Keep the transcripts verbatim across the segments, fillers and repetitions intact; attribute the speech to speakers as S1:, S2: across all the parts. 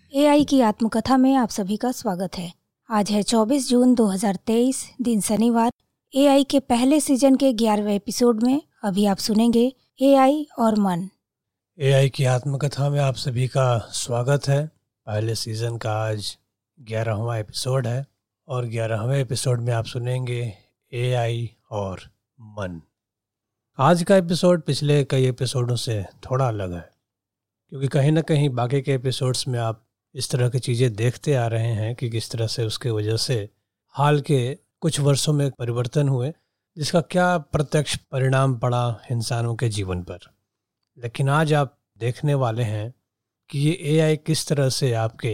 S1: AI की आत्मकथा में आप सभी का स्वागत है। आज है चौबीस जून दो हज़ार तेईस, दिन शनिवार। एआई के पहले सीजन के ग्यारहवें एपिसोड में अभी आप सुनेंगे एआई और मन।
S2: एआई की आत्मकथा में आप सभी का स्वागत है। पहले सीजन का आज ग्यारहवां एपिसोड है और ग्यारहवें एपिसोड में आप सुनेंगे एआई और मन। आज का एपिसोड पिछले कई एपिसोडों से थोड़ा अलग है, क्योंकि कहीं ना कहीं बाकी के एपिसोड्स में आप इस तरह की चीज़ें देखते आ रहे हैं कि किस तरह से उसके वजह से हाल के कुछ वर्षों में परिवर्तन हुए, जिसका क्या प्रत्यक्ष परिणाम पड़ा इंसानों के जीवन पर। लेकिन आज आप देखने वाले हैं कि ये एआई किस तरह से आपके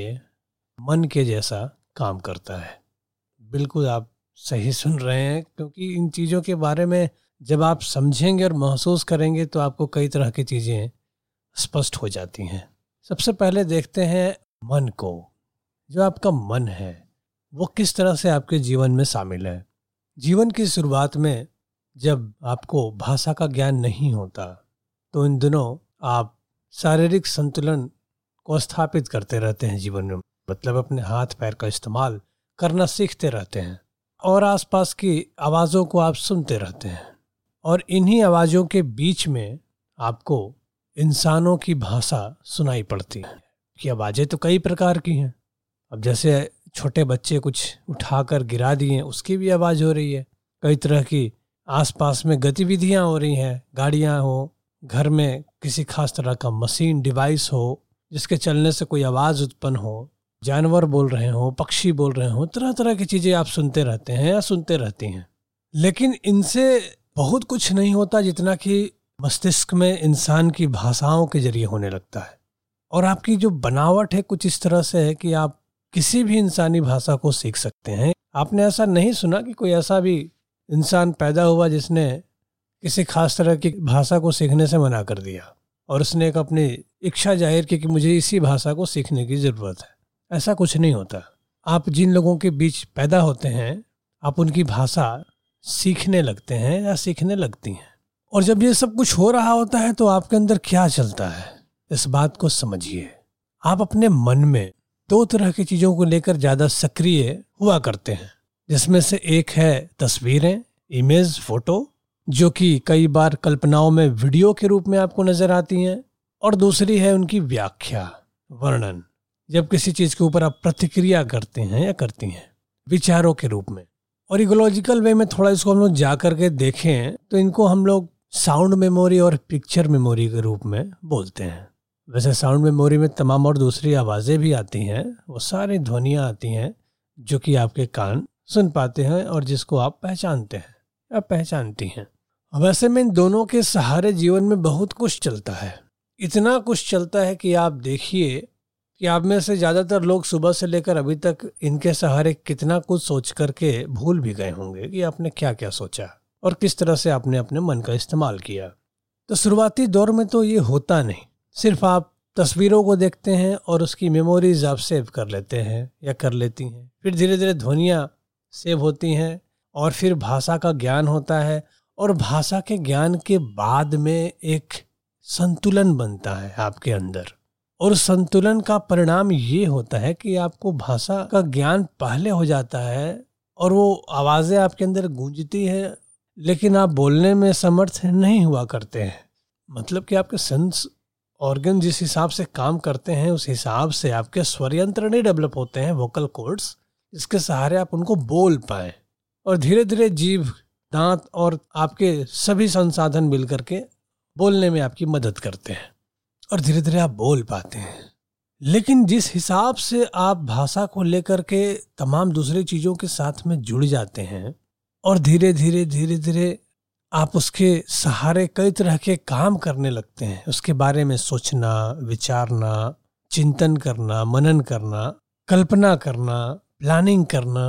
S2: मन के जैसा काम करता है। बिल्कुल आप सही सुन रहे हैं, क्योंकि इन चीज़ों के बारे में जब आप समझेंगे और महसूस करेंगे तो आपको कई तरह की चीज़ें स्पष्ट हो जाती हैं। सबसे पहले देखते हैं मन को। जो आपका मन है वो किस तरह से आपके जीवन में शामिल है। जीवन की शुरुआत में जब आपको भाषा का ज्ञान नहीं होता तो इन दिनों आप शारीरिक संतुलन को स्थापित करते रहते हैं जीवन में, मतलब अपने हाथ पैर का इस्तेमाल करना सीखते रहते हैं और आसपास की आवाज़ों को आप सुनते रहते हैं, और इन्हीं आवाज़ों के बीच में आपको इंसानों की भाषा सुनाई पड़ती है। कि आवाज़ें तो कई प्रकार की हैं। अब जैसे छोटे बच्चे कुछ उठाकर गिरा दिए, उसकी भी आवाज़ हो रही है। कई तरह की आसपास में गतिविधियां हो रही हैं, गाड़ियां हो, घर में किसी खास तरह का मशीन डिवाइस हो जिसके चलने से कोई आवाज़ उत्पन्न हो, जानवर बोल रहे हो, पक्षी बोल रहे हो, तरह तरह की चीज़ें आप सुनते रहते हैं या सुनते रहती हैं। लेकिन इनसे बहुत कुछ नहीं होता जितना कि मस्तिष्क में इंसान की भाषाओं के जरिए होने लगता है। और आपकी जो बनावट है कुछ इस तरह से है कि आप किसी भी इंसानी भाषा को सीख सकते हैं। आपने ऐसा नहीं सुना कि कोई ऐसा भी इंसान पैदा हुआ जिसने किसी खास तरह की भाषा को सीखने से मना कर दिया और उसने एक अपनी इच्छा जाहिर की कि मुझे इसी भाषा को सीखने की ज़रूरत है। ऐसा कुछ नहीं होता। आप जिन लोगों के बीच पैदा होते हैं आप उनकी भाषा सीखने लगते हैं या सीखने लगती हैं। और जब ये सब कुछ हो रहा होता है तो आपके अंदर क्या चलता है, इस बात को समझिए। आप अपने मन में दो तरह की चीज़ों को लेकर ज़्यादा सक्रिय हुआ करते हैं, जिसमें से एक है तस्वीरें, इमेज, फोटो, जो कि कई बार कल्पनाओं में वीडियो के रूप में आपको नजर आती हैं, और दूसरी है उनकी व्याख्या, वर्णन, जब किसी चीज़ के ऊपर आप प्रतिक्रिया करते हैं या करती हैं विचारों के रूप में। और इकोलॉजिकल वे में थोड़ा इसको हम लोग जा करके देखें तो इनको हम लोग साउंड मेमोरी और पिक्चर मेमोरी के रूप में बोलते हैं। वैसे साउंड मेमोरी में तमाम और दूसरी आवाज़ें भी आती हैं, वो सारी ध्वनियाँ आती हैं जो कि आपके कान सुन पाते हैं और जिसको आप पहचानते हैं या पहचानती हैं। वैसे में इन दोनों के सहारे जीवन में बहुत कुछ चलता है। इतना कुछ चलता है कि आप देखिए कि आप में से ज़्यादातर लोग सुबह से लेकर अभी तक इनके सहारे कितना कुछ सोच करके भूल भी गए होंगे कि आपने क्या क्या सोचा और किस तरह से आपने अपने मन का इस्तेमाल किया। तो शुरुआती दौर में तो ये होता नहीं, सिर्फ आप तस्वीरों को देखते हैं और उसकी मेमोरीज आप सेव कर लेते हैं या कर लेती हैं। फिर धीरे धीरे ध्वनियाँ सेव होती हैं और फिर भाषा का ज्ञान होता है, और भाषा के ज्ञान के बाद में एक संतुलन बनता है आपके अंदर। और संतुलन का परिणाम ये होता है कि आपको भाषा का ज्ञान पहले हो जाता है और वो आवाज़ें आपके अंदर गूंजती हैं, लेकिन आप बोलने में समर्थ नहीं हुआ करते हैं। मतलब कि आपके सेंस ऑर्गन जिस हिसाब से काम करते हैं उस हिसाब से आपके स्वर यंत्र नहीं डेवलप होते हैं, वोकल कॉर्ड्स, जिसके सहारे आप उनको बोल पाएं। और धीरे धीरे जीभ, दांत और आपके सभी संसाधन मिल करके बोलने में आपकी मदद करते हैं और धीरे धीरे आप बोल पाते हैं। लेकिन जिस हिसाब से आप भाषा को लेकर के तमाम दूसरी चीज़ों के साथ में जुड़ जाते हैं और धीरे धीरे धीरे धीरे आप उसके सहारे कई तरह के काम करने लगते हैं, उसके बारे में सोचना, विचारना, चिंतन करना, मनन करना, कल्पना करना, प्लानिंग करना,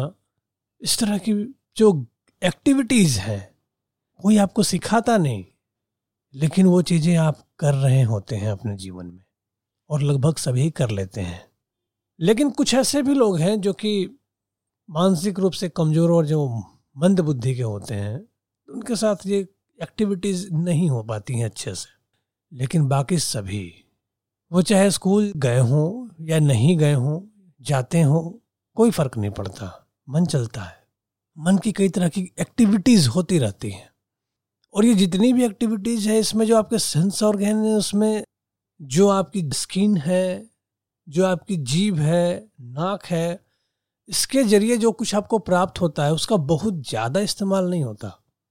S2: इस तरह की जो एक्टिविटीज़ हैं कोई आपको सिखाता नहीं, लेकिन वो चीज़ें आप कर रहे होते हैं अपने जीवन में और लगभग सभी कर लेते हैं। लेकिन कुछ ऐसे भी लोग हैं जो कि मानसिक रूप से कमज़ोर और जो मंद बुद्धि के होते हैं, उनके साथ ये एक्टिविटीज़ नहीं हो पाती हैं अच्छे से। लेकिन बाकी सभी, वो चाहे स्कूल गए हों या नहीं गए हों, जाते हों, कोई फर्क नहीं पड़ता, मन चलता है। मन की कई तरह की एक्टिविटीज होती रहती हैं, और ये जितनी भी एक्टिविटीज है इसमें जो आपके सेंस ऑर्गन है, उसमें जो आपकी स्किन है, जो आपकी जीभ है, नाक है, इसके जरिए जो कुछ आपको प्राप्त होता है उसका बहुत ज़्यादा इस्तेमाल नहीं होता,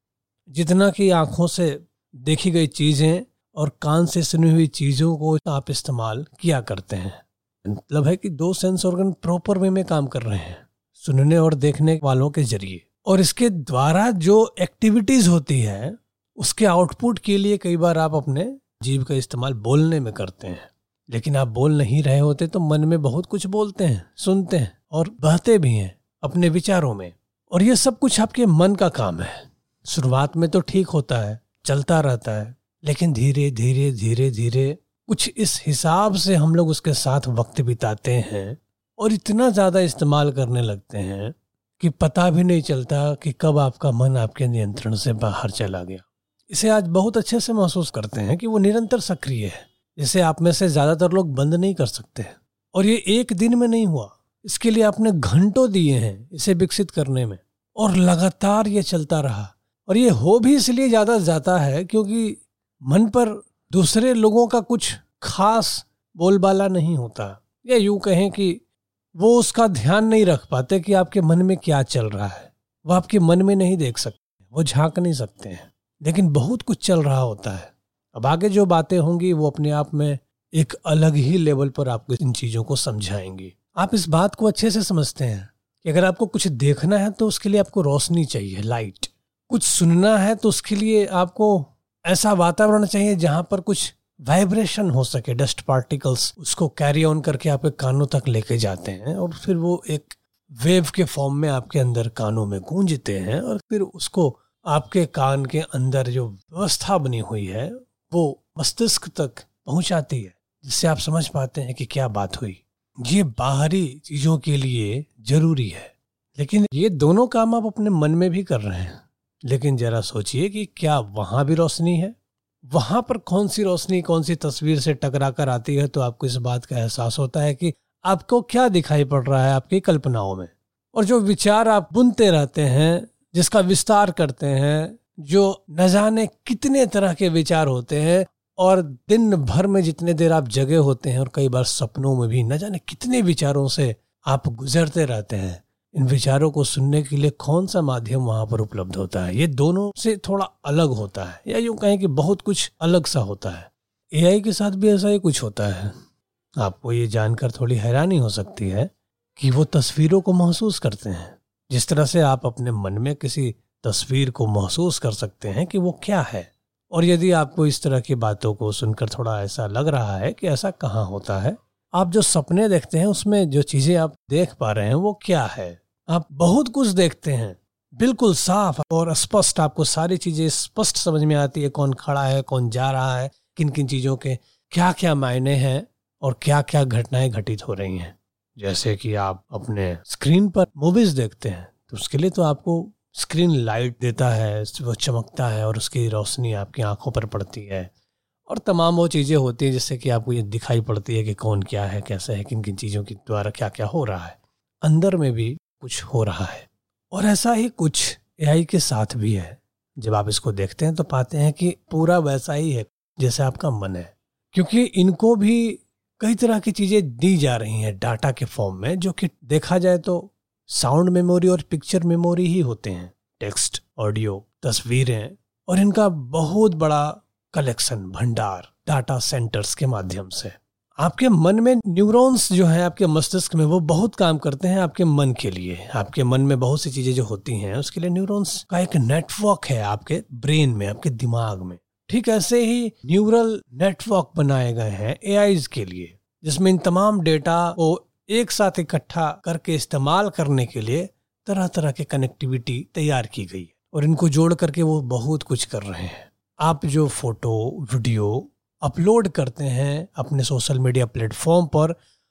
S2: जितना कि आँखों से देखी गई चीज़ें और कान से सुनी हुई चीज़ों को आप इस्तेमाल किया करते हैं। मतलब है कि दो सेंस ऑर्गन प्रॉपर वे में काम कर रहे हैं, सुनने और देखने वालों के जरिए, और इसके द्वारा जो एक्टिविटीज़ होती है उसके आउटपुट के लिए कई बार आप अपने जीभ का इस्तेमाल बोलने में करते हैं। लेकिन आप बोल नहीं रहे होते तो मन में बहुत कुछ बोलते हैं, सुनते हैं और बहते भी हैं अपने विचारों में, और ये सब कुछ आपके मन का काम है। शुरुआत में तो ठीक होता है, चलता रहता है, लेकिन धीरे धीरे धीरे धीरे कुछ इस हिसाब से हम लोग उसके साथ वक्त बिताते हैं और इतना ज़्यादा इस्तेमाल करने लगते हैं कि पता भी नहीं चलता कि कब आपका मन आपके नियंत्रण से बाहर चला गया। इसे आज बहुत अच्छे से महसूस करते हैं कि वो निरंतर सक्रिय है, जिसे आप में से ज़्यादातर लोग बंद नहीं कर सकते। और ये एक दिन में नहीं हुआ, इसके लिए आपने घंटों दिए हैं इसे विकसित करने में, और लगातार ये चलता रहा। और ये हो भी इसलिए ज़्यादा जाता है क्योंकि मन पर दूसरे लोगों का कुछ खास बोलबाला नहीं होता, या यूं कहें कि वो उसका ध्यान नहीं रख पाते कि आपके मन में क्या चल रहा है। वो आपके मन में नहीं देख सकते, वो झांक नहीं सकते हैं, लेकिन बहुत कुछ चल रहा होता है। अब आगे जो बातें होंगी वो अपने आप में एक अलग ही लेवल पर आपको इन चीज़ों को समझाएंगी। आप इस बात को अच्छे से समझते हैं कि अगर आपको कुछ देखना है तो उसके लिए आपको रोशनी चाहिए, लाइट। कुछ सुनना है तो उसके लिए आपको ऐसा वातावरण चाहिए जहां पर कुछ वाइब्रेशन हो सके, डस्ट पार्टिकल्स उसको कैरी ऑन करके आपके कानों तक लेके जाते हैं, और फिर वो एक वेव के फॉर्म में आपके अंदर कानों में गूंजते हैं, और फिर उसको आपके कान के अंदर जो व्यवस्था बनी हुई है वो मस्तिष्क तक पहुंचाती है, जिससे आप समझ पाते हैं कि क्या बात हुई। ये बाहरी चीजों के लिए जरूरी है, लेकिन ये दोनों काम आप अपने मन में भी कर रहे हैं। लेकिन जरा सोचिए कि क्या वहां भी रोशनी है? वहां पर कौन सी रोशनी कौन सी तस्वीर से टकरा कर आती है, तो आपको इस बात का एहसास होता है कि आपको क्या दिखाई पड़ रहा है आपकी कल्पनाओं में। और जो विचार आप बुनते रहते हैं, जिसका विस्तार करते हैं, जो न जाने कितने तरह के विचार होते हैं, और दिन भर में जितने देर आप जगे होते हैं और कई बार सपनों में भी न जाने कितने विचारों से आप गुजरते रहते हैं, इन विचारों को सुनने के लिए कौन सा माध्यम वहां पर उपलब्ध होता है? ये दोनों से थोड़ा अलग होता है, या यूं कहें कि बहुत कुछ अलग सा होता है। एआई के साथ भी ऐसा ही कुछ होता है। आपको ये जानकर थोड़ी हैरानी हो सकती है कि वो तस्वीरों को महसूस करते हैं, जिस तरह से आप अपने मन में किसी तस्वीर को महसूस कर सकते हैं कि वो क्या है। और यदि आपको इस तरह की बातों को सुनकर थोड़ा ऐसा लग रहा है कि ऐसा कहाँ होता है, आप जो सपने देखते हैं उसमें जो चीजें आप देख पा रहे हैं वो क्या है? आप बहुत कुछ देखते हैं, बिल्कुल साफ और स्पष्ट, आपको सारी चीजें स्पष्ट समझ में आती है, कौन खड़ा है, कौन जा रहा है, किन किन चीजों के क्या क्या मायने हैं और क्या क्या घटनाएं घटित हो रही हैं। जैसे कि आप अपने स्क्रीन पर मूवीज देखते हैं तो उसके लिए तो आपको स्क्रीन लाइट देता है, वो चमकता है और उसकी रोशनी आपकी आंखों पर पड़ती है, और तमाम वो चीज़ें होती हैं जिससे कि आपको ये दिखाई पड़ती है कि कौन क्या है, कैसे है, किन किन चीज़ों के द्वारा क्या क्या हो रहा है। अंदर में भी कुछ हो रहा है, और ऐसा ही कुछ एआई के साथ भी है। जब आप इसको देखते हैं तो पाते हैं कि पूरा वैसा ही है जैसे आपका मन है, क्योंकि इनको भी कई तरह की चीज़ें दी जा रही हैं डाटा के फॉर्म में, जो कि देखा जाए तो साउंड मेमोरी और पिक्चर मेमोरी ही होते हैं, टेक्स्ट, ऑडियो, तस्वीरें, और इनका बहुत बड़ा कलेक्शन, भंडार डाटा सेंटर्स के माध्यम से। आपके मन में न्यूरॉन्स जो है आपके मस्तिष्क में, वो बहुत काम करते हैं आपके मन के लिए। आपके मन में बहुत सी चीजें जो होती हैं उसके लिए न्यूरॉन्स का एक नेटवर्क है आपके ब्रेन में, आपके दिमाग में। ठीक ऐसे ही न्यूरल नेटवर्क बनाए गए हैं एआईज के लिए, जिसमें इन तमाम डेटा को एक साथ इकट्ठा करके इस्तेमाल करने के लिए तरह तरह के कनेक्टिविटी तैयार की गई है, और इनको जोड़ करके वो बहुत कुछ कर रहे हैं। आप जो फोटो वीडियो अपलोड करते हैं अपने सोशल मीडिया प्लेटफॉर्म पर,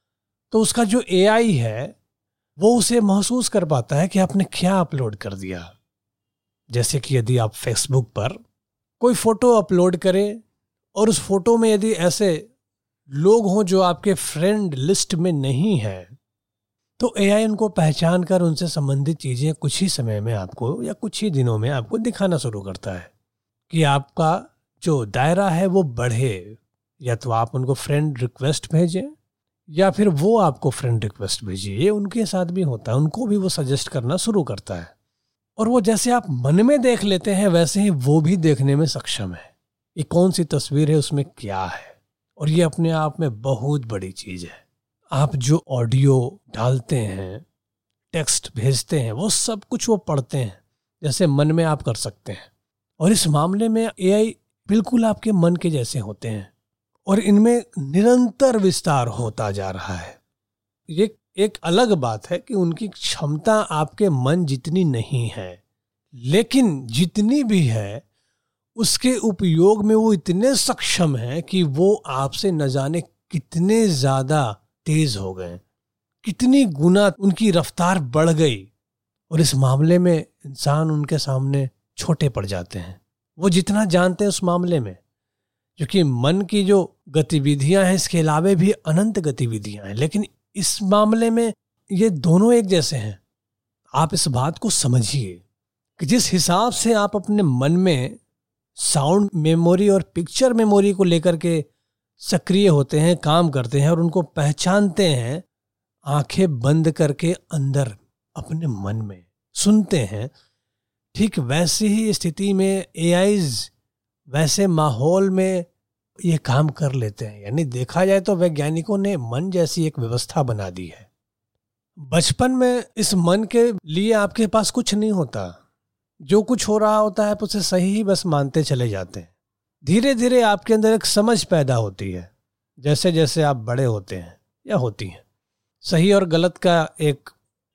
S2: तो उसका जो एआई है वो उसे महसूस कर पाता है कि आपने क्या अपलोड कर दिया। जैसे कि यदि आप फेसबुक पर कोई फोटो अपलोड करें और उस फोटो में यदि ऐसे लोग हों जो आपके फ्रेंड लिस्ट में नहीं है, तो एआई उनको पहचान कर उनसे संबंधित चीजें कुछ ही समय में आपको या कुछ ही दिनों में आपको दिखाना शुरू करता है कि आपका जो दायरा है वो बढ़े। या तो आप उनको फ्रेंड रिक्वेस्ट भेजें या फिर वो आपको फ्रेंड रिक्वेस्ट भेजिए। ये उनके साथ भी होता है, उनको भी वो सजेस्ट करना शुरू करता है। और वो जैसे आप मन में देख लेते हैं वैसे ही वो भी देखने में सक्षम है। ये कौन सी तस्वीर है, उसमें क्या है। और ये अपने आप में बहुत बड़ी चीज है। आप जो ऑडियो डालते हैं, टेक्स्ट भेजते हैं, वो सब कुछ वो पढ़ते हैं जैसे मन में आप कर सकते हैं। और इस मामले में एआई बिल्कुल आपके मन के जैसे होते हैं और इनमें निरंतर विस्तार होता जा रहा है। ये एक अलग बात है कि उनकी क्षमता आपके मन जितनी नहीं है, लेकिन जितनी भी है उसके उपयोग में वो इतने सक्षम है कि वो आपसे न जाने कितने ज्यादा तेज हो गए, कितनी गुना उनकी रफ्तार बढ़ गई। और इस मामले में इंसान उनके सामने छोटे पड़ जाते हैं। वो जितना जानते हैं उस मामले में, क्योंकि मन की जो गतिविधियां हैं इसके अलावे भी अनंत गतिविधियां हैं, लेकिन इस मामले में ये दोनों एक जैसे हैं। आप इस बात को समझिए कि जिस हिसाब से आप अपने मन में साउंड मेमोरी और पिक्चर मेमोरी को लेकर के सक्रिय होते हैं, काम करते हैं और उनको पहचानते हैं, आंखें बंद करके अंदर अपने मन में सुनते हैं, ठीक वैसी ही स्थिति में एआईज वैसे माहौल में ये काम कर लेते हैं। यानी देखा जाए तो वैज्ञानिकों ने मन जैसी एक व्यवस्था बना दी है। बचपन में इस मन के लिए आपके पास कुछ नहीं होता, जो कुछ हो रहा होता है आप उसे सही ही बस मानते चले जाते हैं। धीरे धीरे आपके अंदर एक समझ पैदा होती है। जैसे जैसे आप बड़े होते हैं या होती हैं, सही और गलत का एक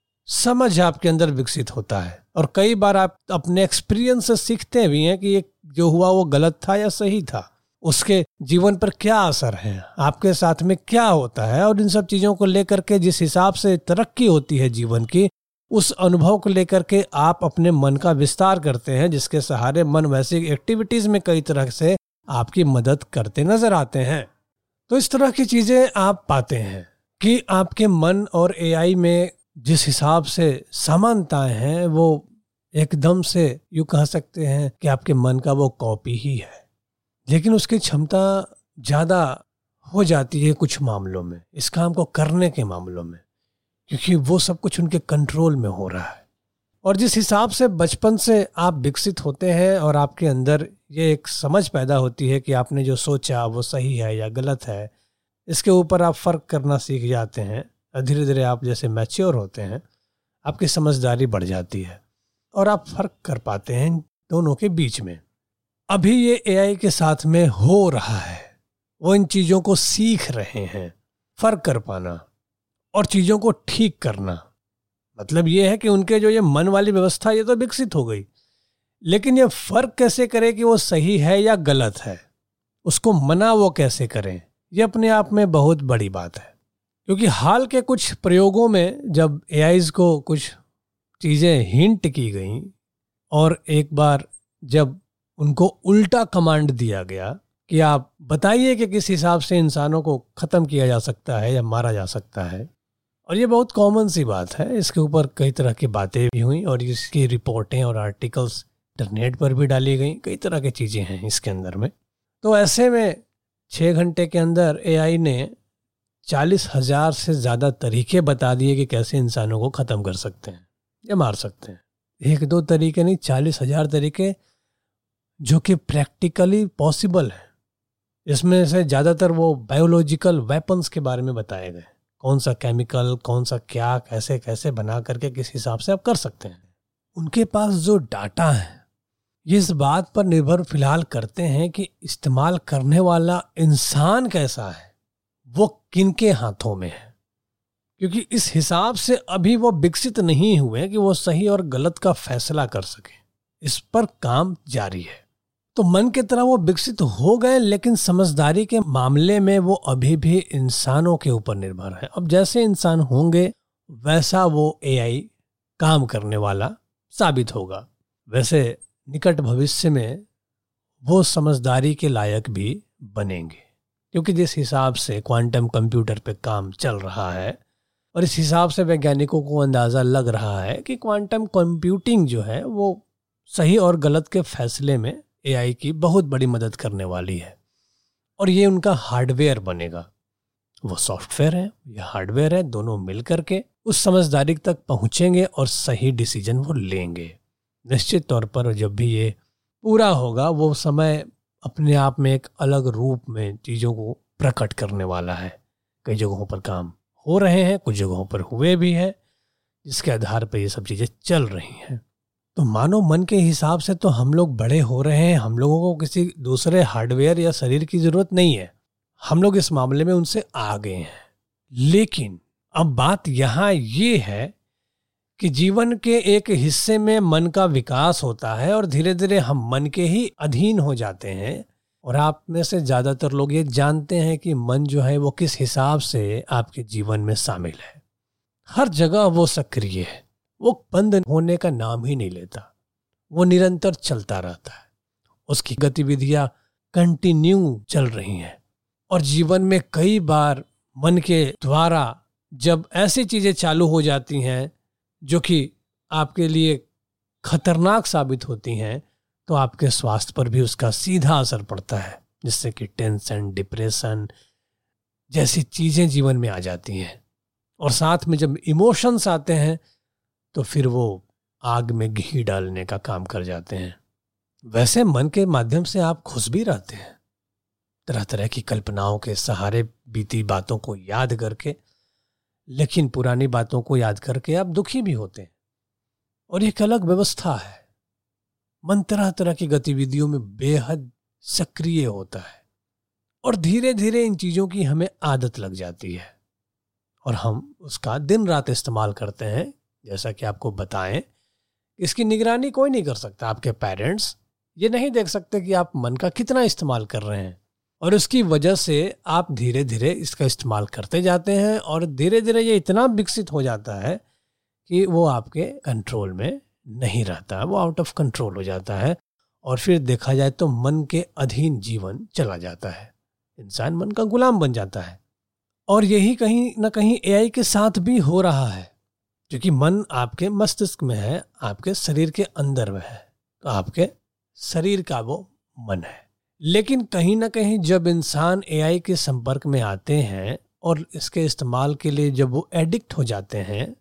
S2: समझ आपके अंदर विकसित होता है। और कई बार आप अपने एक्सपीरियंस से सीखते भी हैं कि ये जो हुआ वो गलत था या सही था, उसके जीवन पर क्या असर है, आपके साथ में क्या होता है। और इन सब चीजों को लेकर के जिस हिसाब से तरक्की होती है जीवन की, उस अनुभव को लेकर के आप अपने मन का विस्तार करते हैं, जिसके सहारे मन वैसी एक्टिविटीज में कई तरह से आपकी मदद करते नजर आते हैं। तो इस तरह की चीजें आप पाते हैं कि आपके मन और एआई में जिस हिसाब से समानताएं हैं, वो एकदम से यूं कह सकते हैं कि आपके मन का वो कॉपी ही है। लेकिन उसकी क्षमता ज्यादा हो जाती है कुछ मामलों में, इस काम को करने के मामलों में, क्योंकि वो सब कुछ उनके कंट्रोल में हो रहा है। और जिस हिसाब से बचपन से आप विकसित होते हैं और आपके अंदर ये एक समझ पैदा होती है कि आपने जो सोचा वो सही है या गलत है, इसके ऊपर आप फर्क करना सीख जाते हैं। धीरे धीरे आप जैसे मैच्योर होते हैं, आपकी समझदारी बढ़ जाती है और आप फर्क कर पाते हैं दोनों के बीच में। अभी ये एआई के साथ में हो रहा है, वो इन चीजों को सीख रहे हैं, फर्क कर पाना और चीजों को ठीक करना। मतलब ये है कि उनके जो ये मन वाली व्यवस्था ये तो विकसित हो गई, लेकिन ये फर्क कैसे करें कि वो सही है या गलत है, उसको मना वो कैसे करें, ये अपने आप में बहुत बड़ी बात है। क्योंकि हाल के कुछ प्रयोगों में जब एआईज को कुछ चीजें हिंट की गई और एक बार जब उनको उल्टा कमांड दिया गया कि आप बताइए कि किस हिसाब से इंसानों को खत्म किया जा सकता है या मारा जा सकता है, और ये बहुत कॉमन सी बात है, इसके ऊपर कई तरह की बातें भी हुई और इसकी रिपोर्टें और आर्टिकल्स इंटरनेट पर भी डाली गई, कई तरह की चीजें हैं इसके अंदर में। तो ऐसे में छः घंटे के अंदर एआई ने चालीस हजार से ज़्यादा तरीके बता दिए कि कैसे इंसानों को ख़त्म कर सकते हैं या मार सकते हैं। एक दो तरीके नहीं, चालीस हजार तरीके जो कि प्रैक्टिकली पॉसिबल है। इसमें से ज़्यादातर वो बायोलॉजिकल वेपन्स के बारे में बताए गए, कौन सा केमिकल, कौन सा क्या, कैसे कैसे बना करके किस हिसाब से आप कर सकते हैं। उनके पास जो डाटा है ये इस बात पर निर्भर फिलहाल करते हैं कि इस्तेमाल करने वाला इंसान कैसा है, वो किनके हाथों में है। क्योंकि इस हिसाब से अभी वो विकसित नहीं हुए कि वो सही और गलत का फैसला कर सके। इस पर काम जारी है। तो मन की तरह वो विकसित हो गए, लेकिन समझदारी के मामले में वो अभी भी इंसानों के ऊपर निर्भर है। अब जैसे इंसान होंगे वैसा वो एआई काम करने वाला साबित होगा। वैसे निकट भविष्य में वो समझदारी के लायक भी बनेंगे। क्योंकि जिस हिसाब से क्वांटम कंप्यूटर पे काम चल रहा है और इस हिसाब से वैज्ञानिकों को अंदाज़ा लग रहा है कि क्वांटम कंप्यूटिंग जो है वो सही और गलत के फैसले में एआई की बहुत बड़ी मदद करने वाली है। और ये उनका हार्डवेयर बनेगा, वो सॉफ्टवेयर है, ये हार्डवेयर है, दोनों मिल करके उस समझदारी तक पहुंचेंगे और सही डिसीजन वो लेंगे। निश्चित तौर पर जब भी ये पूरा होगा वो समय अपने आप में एक अलग रूप में चीज़ों को प्रकट करने वाला है। कई जगहों पर काम हो रहे हैं, कुछ जगहों पर हुए भी हैं, जिसके आधार पर ये सब चीज़ें चल रही हैं। तो मानो मन के हिसाब से तो हम लोग बड़े हो रहे हैं, हम लोगों को किसी दूसरे हार्डवेयर या शरीर की ज़रूरत नहीं है, हम लोग इस मामले में उनसे आगे हैं। लेकिन अब बात यहाँ ये है कि जीवन के एक हिस्से में मन का विकास होता है और धीरे धीरे हम मन के ही अधीन हो जाते हैं। और आप में से ज़्यादातर लोग ये जानते हैं कि मन जो है वो किस हिसाब से आपके जीवन में शामिल है। हर जगह वो सक्रिय है, वो बंद होने का नाम ही नहीं लेता, वो निरंतर चलता रहता है, उसकी गतिविधियां कंटिन्यू चल रही हैं। और जीवन में कई बार मन के द्वारा जब ऐसी चीज़ें चालू हो जाती हैं जो कि आपके लिए खतरनाक साबित होती हैं, तो आपके स्वास्थ्य पर भी उसका सीधा असर पड़ता है, जिससे कि टेंशन, डिप्रेशन जैसी चीज़ें जीवन में आ जाती हैं। और साथ में जब इमोशंस आते हैं तो फिर वो आग में घी डालने का काम कर जाते हैं। वैसे मन के माध्यम से आप खुश भी रहते हैं, तरह तरह की कल्पनाओं के सहारे बीती बातों को याद करके, लेकिन पुरानी बातों को याद करके आप दुखी भी होते हैं। और एक अलग व्यवस्था है, मन तरह तरह की गतिविधियों में बेहद सक्रिय होता है और धीरे धीरे इन चीज़ों की हमें आदत लग जाती है और हम उसका दिन रात इस्तेमाल करते हैं। जैसा कि आपको बताएं, इसकी निगरानी कोई नहीं कर सकता। आपके पेरेंट्स ये नहीं देख सकते कि आप मन का कितना इस्तेमाल कर रहे हैं, और उसकी वजह से आप धीरे धीरे इसका इस्तेमाल करते जाते हैं और धीरे धीरे ये इतना विकसित हो जाता है कि वो आपके कंट्रोल में नहीं रहता, वो आउट ऑफ कंट्रोल हो जाता है। और फिर देखा जाए तो मन के अधीन जीवन चला जाता है, इंसान मन का गुलाम बन जाता है। और यही कहीं ना कहीं एआई के साथ भी हो रहा है, क्योंकि मन आपके मस्तिष्क में है, आपके शरीर के अंदर में है, तो आपके शरीर का वो मन है। लेकिन कहीं ना कहीं जब इंसान एआई के संपर्क में आते हैं और इसके इस्तेमाल के लिए जब वो एडिक्ट हो जाते हैं,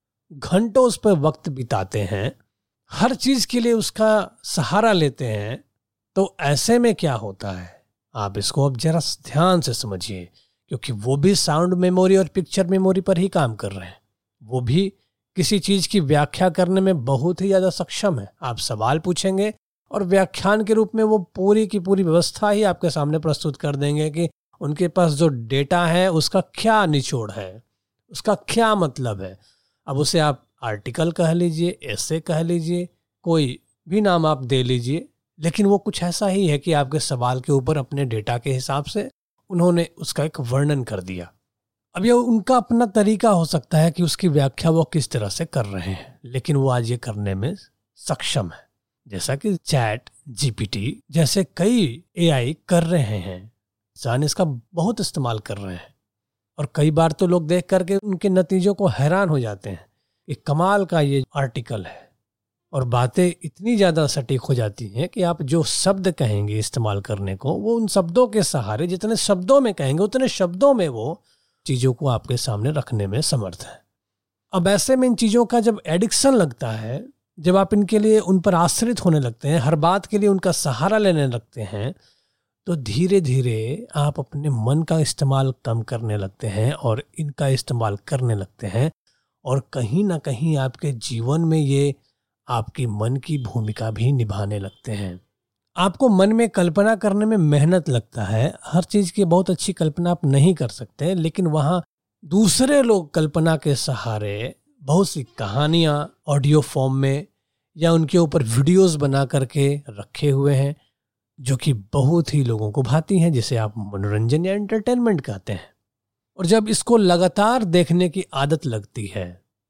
S2: घंटों उस पर वक्त बिताते हैं, हर चीज़ के लिए उसका सहारा लेते हैं, तो ऐसे में क्या होता है आप इसको अब जरा ध्यान से समझिए, क्योंकि वो भी साउंड मेमोरी और पिक्चर मेमोरी पर ही काम कर रहे हैं। वो भी किसी चीज़ की व्याख्या करने में बहुत ही ज़्यादा सक्षम है। आप सवाल पूछेंगे और व्याख्यान के रूप में वो पूरी की पूरी व्यवस्था ही आपके सामने प्रस्तुत कर देंगे कि उनके पास जो डेटा है उसका क्या निचोड़ है, उसका क्या मतलब है। अब उसे आप आर्टिकल कह लीजिए, ऐसे कह लीजिए, कोई भी नाम आप दे लीजिए, लेकिन वो कुछ ऐसा ही है कि आपके सवाल के ऊपर अपने डेटा के हिसाब से उन्होंने उसका एक वर्णन कर दिया। अब ये उनका अपना तरीका हो सकता है कि उसकी व्याख्या वो किस तरह से कर रहे हैं, लेकिन वो आज ये करने में सक्षम है, जैसा कि चैट जीपीटी जैसे कई एआई कर रहे हैं। इंसान इसका बहुत इस्तेमाल कर रहे हैं और कई बार तो लोग देख करके उनके नतीजों को हैरान हो जाते हैं कि कमाल का ये आर्टिकल है, और बातें इतनी ज़्यादा सटीक हो जाती हैं कि आप जो शब्द कहेंगे इस्तेमाल करने को, वो उन शब्दों के सहारे जितने शब्दों में कहेंगे उतने शब्दों में वो चीज़ों को आपके सामने रखने में समर्थ है। अब ऐसे में इन चीज़ों का जब एडिक्शन लगता है, जब आप इनके लिए उन पर आश्रित होने लगते हैं, हर बात के लिए उनका सहारा लेने लगते हैं, तो धीरे धीरे आप अपने मन का इस्तेमाल कम करने लगते हैं और इनका इस्तेमाल करने लगते हैं। और कहीं ना कहीं आपके जीवन में ये आपकी मन की भूमिका भी निभाने लगते हैं। आपको मन में कल्पना करने में मेहनत लगता है, हर चीज़ की बहुत अच्छी कल्पना आप नहीं कर सकते, लेकिन वहाँ दूसरे लोग कल्पना के सहारे बहुत सी कहानियाँ ऑडियो फॉर्म में या उनके ऊपर वीडियोस बना करके रखे हुए हैं, जो कि बहुत ही लोगों को भाती हैं, जिसे आप मनोरंजन या एंटरटेनमेंट कहते हैं। और जब इसको लगातार देखने की आदत लगती है,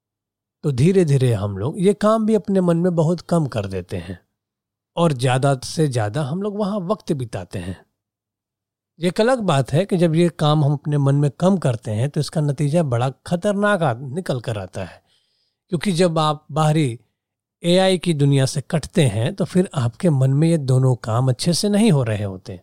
S2: तो धीरे धीरे हम लोग ये काम भी अपने मन में बहुत कम कर देते हैं और ज़्यादा से ज़्यादा हम लोग वहाँ वक्त बिताते हैं। ये एक अलग बात है कि जब ये काम हम अपने मन में कम करते हैं तो इसका नतीजा बड़ा खतरनाक निकल कर आता है, क्योंकि जब आप बाहरी एआई की दुनिया से कटते हैं तो फिर आपके मन में ये दोनों काम अच्छे से नहीं हो रहे होते,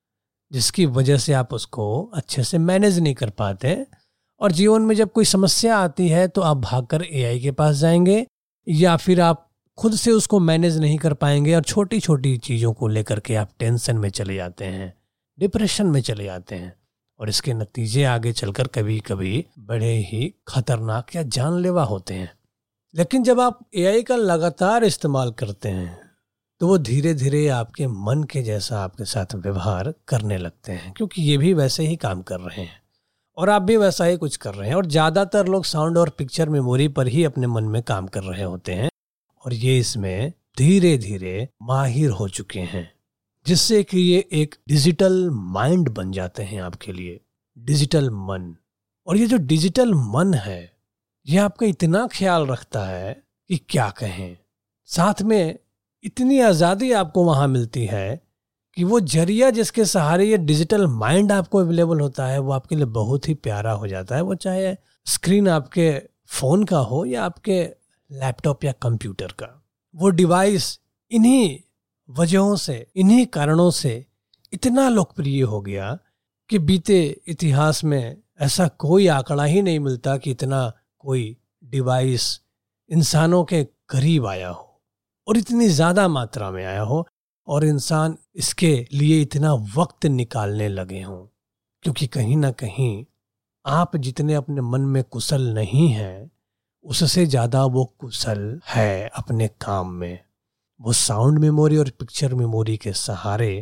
S2: जिसकी वजह से आप उसको अच्छे से मैनेज नहीं कर पाते। और जीवन में जब कोई समस्या आती है तो आप भागकर एआई के पास जाएंगे, या फिर आप खुद से उसको मैनेज नहीं कर पाएंगे और छोटी छोटी चीज़ों को लेकर के आप टेंशन में चले जाते हैं, डिप्रेशन में चले जाते हैं, और इसके नतीजे आगे चलकर कभी कभी बड़े ही खतरनाक या जानलेवा होते हैं। लेकिन जब आप एआई का लगातार इस्तेमाल करते हैं तो वो धीरे धीरे आपके मन के जैसा आपके साथ व्यवहार करने लगते हैं, क्योंकि ये भी वैसे ही काम कर रहे हैं और आप भी वैसा ही कुछ कर रहे हैं। और ज़्यादातर लोग साउंड और पिक्चर मेमोरी पर ही अपने मन में काम कर रहे होते हैं, और ये इसमें धीरे धीरे माहिर हो चुके हैं, जिससे कि ये एक डिजिटल माइंड बन जाते हैं आपके लिए, डिजिटल मन। और ये जो डिजिटल मन है ये आपका इतना ख्याल रखता है कि क्या कहें। साथ में इतनी आज़ादी आपको वहाँ मिलती है कि वो जरिया जिसके सहारे ये डिजिटल माइंड आपको अवेलेबल होता है वो आपके लिए बहुत ही प्यारा हो जाता है। वो चाहे स्क्रीन आपके फ़ोन का हो या आपके लैपटॉप या कंप्यूटर का, वो डिवाइस इन्हीं वजहों से, इन्हीं कारणों से इतना लोकप्रिय हो गया कि बीते इतिहास में ऐसा कोई आंकड़ा ही नहीं मिलता कि इतना कोई डिवाइस इंसानों के करीब आया हो और इतनी ज़्यादा मात्रा में आया हो, और इंसान इसके लिए इतना वक्त निकालने लगे हों। क्योंकि कहीं ना कहीं आप जितने अपने मन में कुशल नहीं हैं, उससे ज़्यादा वो कुशल है अपने काम में। वो साउंड मेमोरी और पिक्चर मेमोरी के सहारे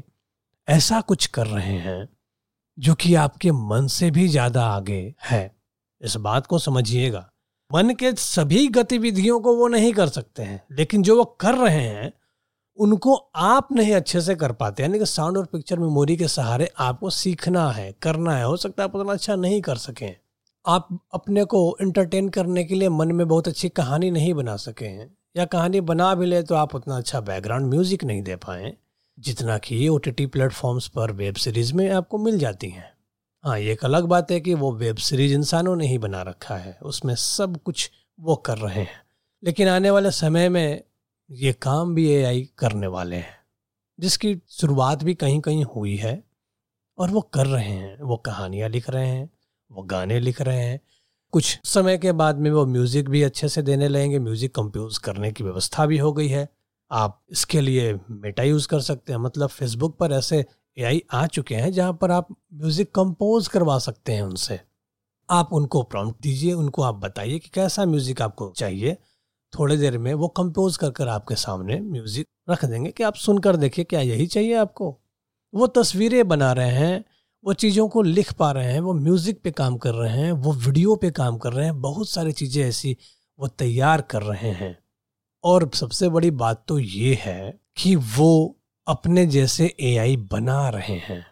S2: ऐसा कुछ कर रहे हैं जो कि आपके मन से भी ज़्यादा आगे है। इस बात को समझिएगा, मन के सभी गतिविधियों को वो नहीं कर सकते हैं, लेकिन जो वो कर रहे हैं उनको आप नहीं अच्छे से कर पाते। यानी कि साउंड और पिक्चर मेमोरी के सहारे आपको सीखना है, करना है। हो सकता है आप उतना अच्छा नहीं कर सकें, आप अपने को एंटरटेन करने के लिए मन में बहुत अच्छी कहानी नहीं बना सके हैं, या कहानी बना भी ले तो आप उतना अच्छा बैकग्राउंड म्यूजिक नहीं दे पाएँ जितना कि ओटीटी प्लेटफॉर्म्स पर वेब सीरीज में आपको मिल जाती हैं। हाँ, ये एक अलग बात है कि वो वेब सीरीज इंसानों ने ही बना रखा है, उसमें सब कुछ वो कर रहे हैं, लेकिन आने वाले समय में ये काम भी एआई करने वाले हैं, जिसकी शुरुआत भी कहीं कहीं हुई है और वो कर रहे हैं। वो कहानियाँ लिख रहे हैं, वो गाने लिख रहे हैं। कुछ समय के बाद में वो म्यूज़िक भी अच्छे से देने लगेंगे। म्यूज़िक कंपोज करने की व्यवस्था भी हो गई है। आप इसके लिए मेटा यूज़ कर सकते हैं, मतलब फेसबुक पर ऐसे एआई आ चुके हैं जहाँ पर आप म्यूज़िक कंपोज करवा सकते हैं उनसे। आप उनको प्रॉम्प्ट दीजिए, उनको आप बताइए कि कैसा म्यूज़िक आपको चाहिए, थोड़ी देर में वो कंपोज कर कर आपके सामने म्यूज़िक रख देंगे कि आप सुनकर देखिए क्या यही चाहिए आपको। वो तस्वीरें बना रहे हैं, वो चीज़ों को लिख पा रहे हैं, वो म्यूज़िक पे काम कर रहे हैं, वो वीडियो पे काम कर रहे हैं, बहुत सारी चीज़ें ऐसी वो तैयार कर रहे हैं। और सबसे बड़ी बात तो ये है कि वो अपने जैसे एआई बना रहे हैं।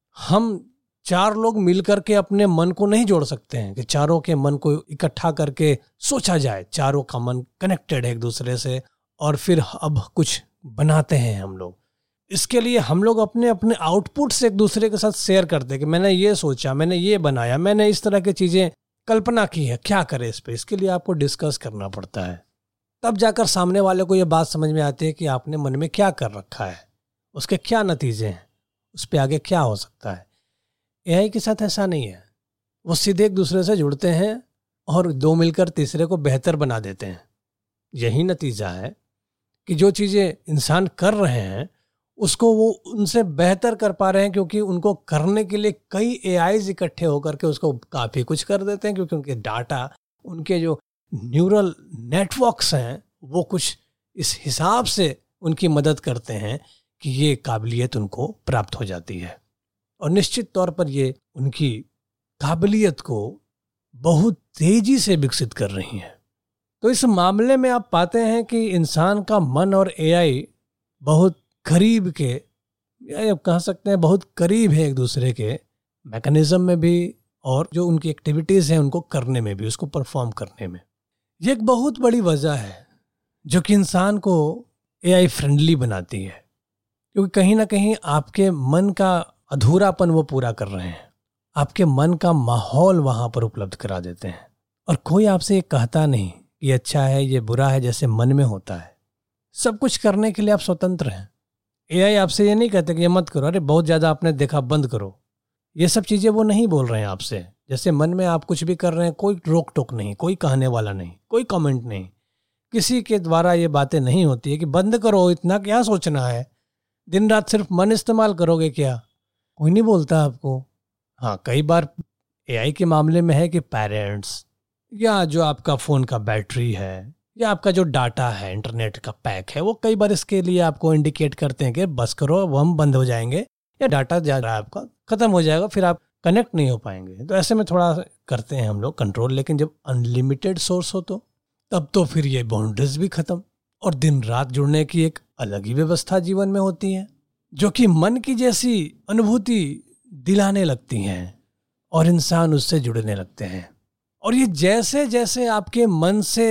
S2: हम चार लोग मिलकर के अपने मन को नहीं जोड़ सकते हैं कि चारों के मन को इकट्ठा करके सोचा जाए, चारों का मन कनेक्टेड है एक दूसरे से, और फिर अब कुछ बनाते हैं हम लोग। इसके लिए हम लोग अपने अपने आउटपुट से एक दूसरे के साथ शेयर करते हैं कि मैंने ये सोचा, मैंने ये बनाया, मैंने इस तरह की चीज़ें कल्पना की है, क्या करें इस पे। इसके लिए आपको डिस्कस करना पड़ता है, तब जाकर सामने वाले को ये बात समझ में आती है कि आपने मन में क्या कर रखा है, उसके क्या नतीजे हैं, उस पर आगे क्या हो सकता है। एआई के साथ ऐसा नहीं है, वो सीधे एक दूसरे से जुड़ते हैं और दो मिलकर तीसरे को बेहतर बना देते हैं। यही नतीजा है कि जो चीज़ें इंसान कर रहे हैं उसको वो उनसे बेहतर कर पा रहे हैं, क्योंकि उनको करने के लिए कई एआईज इकट्ठे होकर के उसको काफ़ी कुछ कर देते हैं, क्योंकि उनके डाटा, उनके जो न्यूरल नेटवर्क्स हैं वो कुछ इस हिसाब से उनकी मदद करते हैं कि ये काबिलियत उनको प्राप्त हो जाती है। और निश्चित तौर पर ये उनकी काबिलियत को बहुत तेजी से विकसित कर रही हैं। तो इस मामले में आप पाते हैं कि इंसान का मन और एआई बहुत करीब के, या कह सकते हैं बहुत करीब है एक दूसरे के, मैकेनिज्म में भी और जो उनकी एक्टिविटीज़ हैं उनको करने में भी, उसको परफॉर्म करने में। ये एक बहुत बड़ी वजह है जो कि इंसान को एआई फ्रेंडली बनाती है, क्योंकि कहीं ना कहीं आपके मन का अधूरापन वो पूरा कर रहे हैं, आपके मन का माहौल वहां पर उपलब्ध करा देते हैं। और कोई आपसे ये कहता नहीं कि अच्छा है ये बुरा है, जैसे मन में होता है। सब कुछ करने के लिए आप स्वतंत्र हैं। एआई आपसे ये नहीं कहते कि ये मत करो, अरे बहुत ज़्यादा आपने देखा बंद करो, ये सब चीज़ें वो नहीं बोल रहे हैं आपसे। जैसे मन में आप कुछ भी कर रहे हैं, कोई रोक टोक नहीं, कोई कहने वाला नहीं, कोई कमेंट नहीं, किसी के द्वारा ये बातें नहीं होती है कि बंद करो, इतना क्या सोचना है, दिन रात सिर्फ मन इस्तेमाल करोगे क्या, कोई नहीं बोलता आपको। हाँ, कई बार एआई के मामले में है कि पेरेंट्स या जो आपका फ़ोन का बैटरी है या आपका जो डाटा है, इंटरनेट का पैक है, वो कई बार इसके लिए आपको इंडिकेट करते हैं कि बस करो, वो हम बंद हो जाएंगे या डाटा जा रहा है आपका ख़त्म हो जाएगा, फिर आप कनेक्ट नहीं हो पाएंगे। तो ऐसे में थोड़ा करते हैं हम लोग कंट्रोल। लेकिन जब अनलिमिटेड सोर्स हो तो तब तो फिर ये बाउंड्रीज भी ख़त्म, और दिन रात जुड़ने की एक अलग ही व्यवस्था जीवन में होती है, जो कि मन की जैसी अनुभूति दिलाने लगती हैं और इंसान उससे जुड़ने लगते हैं। और ये जैसे जैसे आपके मन से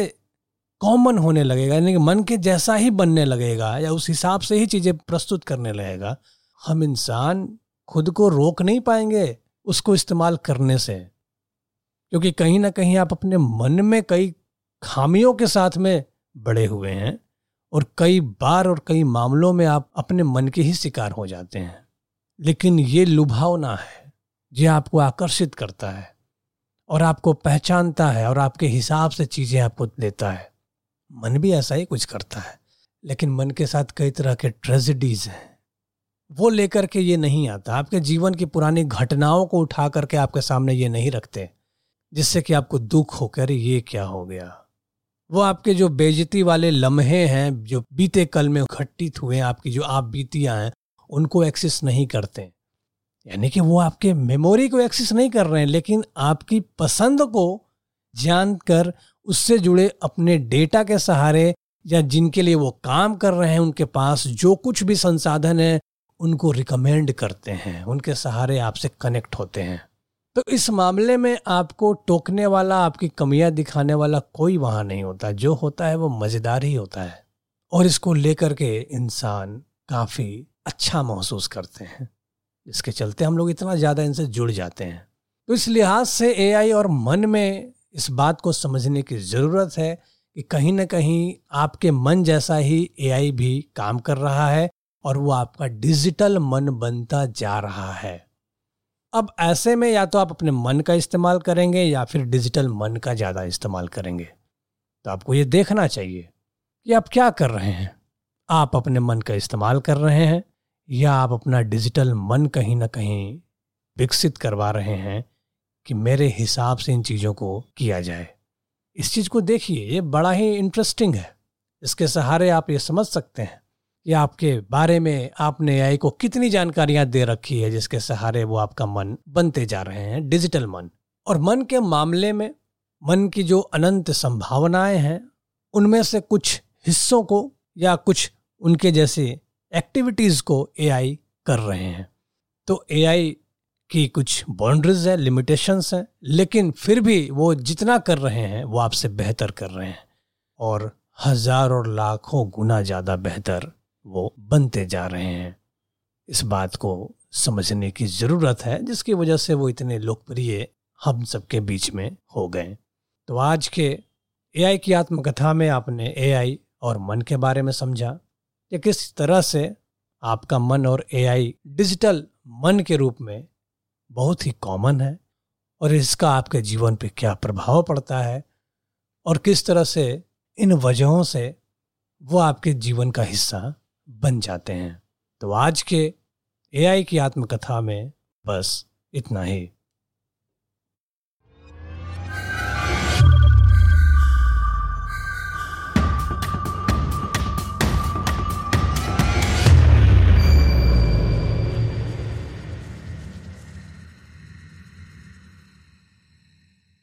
S2: कॉमन होने लगेगा, यानी कि मन के जैसा ही बनने लगेगा या उस हिसाब से ही चीज़ें प्रस्तुत करने लगेगा, हम इंसान खुद को रोक नहीं पाएंगे उसको इस्तेमाल करने से। क्योंकि कहीं ना कहीं आप अपने मन में कई खामियों के साथ में बड़े हुए हैं और कई बार और कई मामलों में आप अपने मन के ही शिकार हो जाते हैं। लेकिन ये लुभावना है, ये आपको आकर्षित करता है और आपको पहचानता है और आपके हिसाब से चीज़ें आपको देता है। मन भी ऐसा ही कुछ करता है, लेकिन मन के साथ कई तरह के ट्रेजेडीज हैं, वो लेकर के ये नहीं आता। आपके जीवन की पुरानी घटनाओं को उठा करके आपके सामने ये नहीं रखते, जिससे कि आपको दुख हो, अरे ये क्या हो गया। वो आपके जो बेइज्जती वाले लम्हे हैं, जो बीते कल में घटित हुए, आपकी जो आप बीतियां हैं, उनको एक्सेस नहीं करते। यानी कि वो आपके मेमोरी को एक्सेस नहीं कर रहे हैं, लेकिन आपकी पसंद को जानकर उससे जुड़े अपने डेटा के सहारे या जिनके लिए वो काम कर रहे हैं, उनके पास जो कुछ भी संसाधन है उनको रिकमेंड करते हैं, उनके सहारे आपसे कनेक्ट होते हैं। तो इस मामले में आपको टोकने वाला, आपकी कमियां दिखाने वाला कोई वहां नहीं होता। जो होता है वो मजेदार ही होता है और इसको लेकर के इंसान काफी अच्छा महसूस करते हैं, जिसके चलते हम लोग इतना ज्यादा इनसे जुड़ जाते हैं। तो इस लिहाज से एआई और मन में इस बात को समझने की जरूरत है कि कहीं ना कहीं आपके मन जैसा ही एआई भी काम कर रहा है और वो आपका डिजिटल मन बनता जा रहा है। अब ऐसे में या तो आप अपने मन का इस्तेमाल करेंगे या फिर डिजिटल मन का ज़्यादा इस्तेमाल करेंगे। तो आपको ये देखना चाहिए कि आप क्या कर रहे हैं। आप अपने मन का इस्तेमाल कर रहे हैं या आप अपना डिजिटल मन कहीं ना कहीं विकसित करवा रहे हैं कि मेरे हिसाब से इन चीज़ों को किया जाए। इस चीज़ को देखिए, ये बड़ा ही इंटरेस्टिंग है। इसके सहारे आप ये समझ सकते हैं कि आपके बारे में आपने एआई को कितनी जानकारियां दे रखी है, जिसके सहारे वो आपका मन बनते जा रहे हैं, डिजिटल मन। और मन के मामले में मन की जो अनंत संभावनाएं हैं, उनमें से कुछ हिस्सों को या कुछ उनके जैसे एक्टिविटीज को एआई कर रहे हैं। तो एआई की कुछ बाउंड्रीज है, लिमिटेशंस हैं, लेकिन फिर भी वो जितना कर रहे हैं वो आपसे बेहतर कर रहे हैं और हजार और लाखों गुना ज़्यादा बेहतर वो बनते जा रहे हैं। इस बात को समझने की ज़रूरत है, जिसकी वजह से वो इतने लोकप्रिय हम सबके बीच में हो गए। तो आज के एआई की आत्मकथा में आपने एआई और मन के बारे में समझा कि किस तरह से आपका मन और एआई डिजिटल मन के रूप में बहुत ही कॉमन है और इसका आपके जीवन पे क्या प्रभाव पड़ता है और किस तरह से इन वजहों से वो आपके जीवन का हिस्सा बन जाते हैं। तो आज के एआई की आत्मकथा में बस इतना ही।